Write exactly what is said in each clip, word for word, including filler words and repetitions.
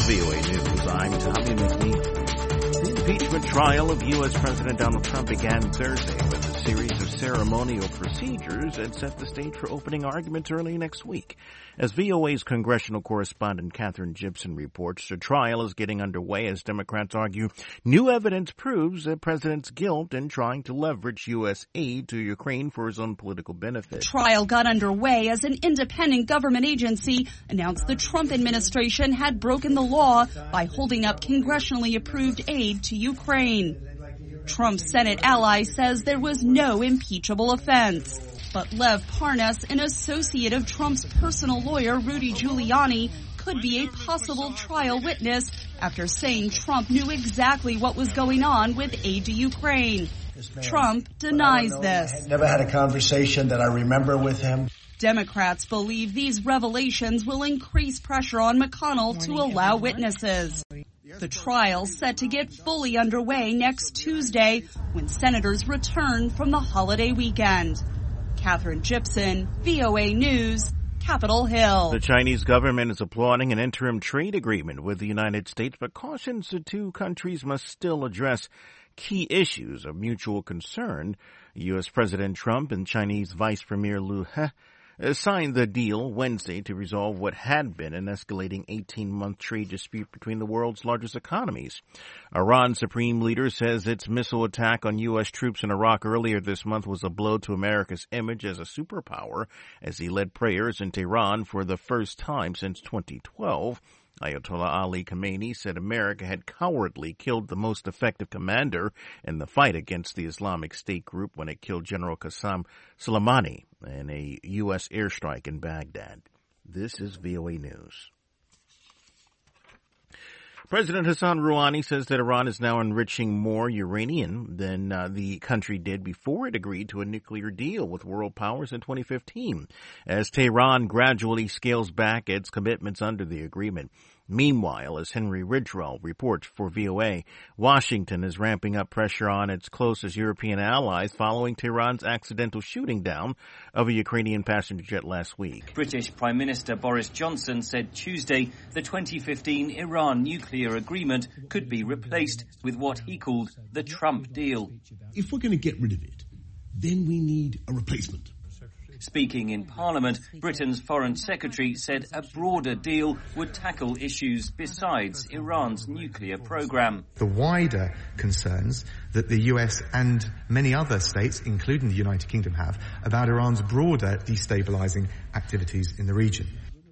V O A News, I'm Tommy McNeil. The impeachment trial of U S. President Donald Trump began Thursday with a series of ceremonial procedures that set the stage for opening arguments early next week. As V O A's congressional correspondent Katherine Gibson reports, the trial is getting underway as Democrats argue new evidence proves the president's guilt in trying to leverage U S aid to Ukraine for his own political benefit. The trial got underway as an independent government agency announced the Trump administration had broken the law by holding up congressionally approved aid to Ukraine. Trump's Senate ally says there was no impeachable offense. But Lev Parnas, an associate of Trump's personal lawyer, Rudy Giuliani, could be a possible trial witness after saying Trump knew exactly what was going on with aid to Ukraine. Trump denies this. I never had a conversation that I remember with him. Democrats believe these revelations will increase pressure on McConnell to allow witnesses. The trial set to get fully underway next Tuesday when senators return from the holiday weekend. Katherine Gibson, V O A News, Capitol Hill. The Chinese government is applauding an interim trade agreement with the United States, but cautions the two countries must still address key issues of mutual concern. U S. President Trump and Chinese Vice Premier Liu He signed the deal Wednesday to resolve what had been an escalating eighteen-month trade dispute between the world's largest economies. Iran's supreme leader says its missile attack on U S troops in Iraq earlier this month was a blow to America's image as a superpower, as he led prayers in Tehran for the first time since twenty twelve. Ayatollah Ali Khamenei said America had cowardly killed the most effective commander in the fight against the Islamic State group when it killed General Qasem Soleimani in a U S airstrike in Baghdad. This is V O A News. President Hassan Rouhani says that Iran is now enriching more uranium than uh, the country did before it agreed to a nuclear deal with world powers in twenty fifteen, as Tehran gradually scales back its commitments under the agreement. Meanwhile, as Henry Ridgewell reports for V O A, Washington is ramping up pressure on its closest European allies following Tehran's accidental shooting down of a Ukrainian passenger jet last week. British Prime Minister Boris Johnson said Tuesday the twenty fifteen Iran nuclear agreement could be replaced with what he called the Trump deal. If we're going to get rid of it, then we need a replacement. Speaking in Parliament, Britain's Foreign Secretary said a broader deal would tackle issues besides Iran's nuclear program. The wider concerns that the U S and many other states, including the United Kingdom, have about Iran's broader destabilizing activities in the region.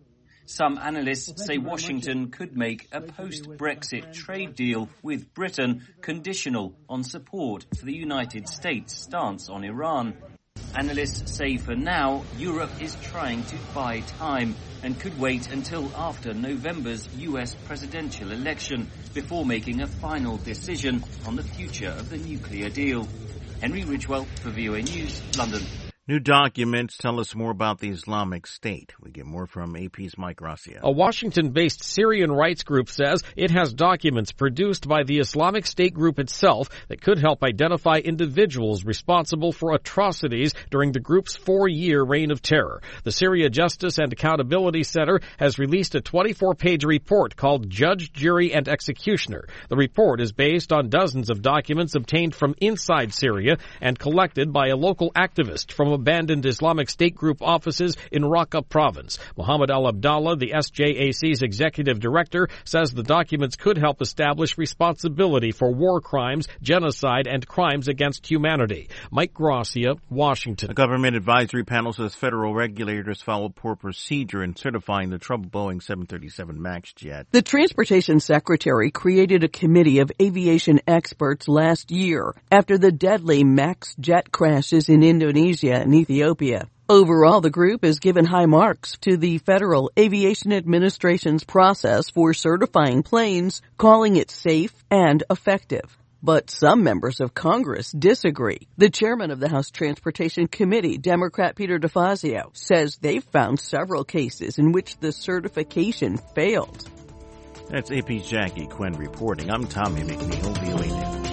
Some analysts say Washington could make a post-Brexit trade deal with Britain conditional on support for the United States' stance on Iran. Analysts say for now, Europe is trying to buy time and could wait until after November's U S presidential election before making a final decision on the future of the nuclear deal. Henry Ridgewell for V O A News, London. New documents tell us more about the Islamic State. We get more from A P's Mike Gracia. A Washington-based Syrian rights group says it has documents produced by the Islamic State group itself that could help identify individuals responsible for atrocities during the group's four-year reign of terror. The Syria Justice and Accountability Center has released a twenty-four page report called Judge, Jury, and Executioner. The report is based on dozens of documents obtained from inside Syria and collected by a local activist from abandoned Islamic State group offices in Raqqa province. Mohammed Al-Abdallah, the S J A C's executive director, says the documents could help establish responsibility for war crimes, genocide, and crimes against humanity. Mike Gracia, Washington. A government advisory panel says federal regulators followed poor procedure in certifying the troubled Boeing seven thirty-seven MAX jet. The Transportation Secretary created a committee of aviation experts last year after the deadly MAX jet crashes in Indonesia and Ethiopia. Overall, the group has given high marks to the Federal Aviation Administration's process for certifying planes, calling it safe and effective. But some members of Congress disagree. The chairman of the House Transportation Committee, Democrat Peter DeFazio, says they've found several cases in which the certification failed. That's A P's Jackie Quinn reporting. I'm Tommy McNeil, V O A News.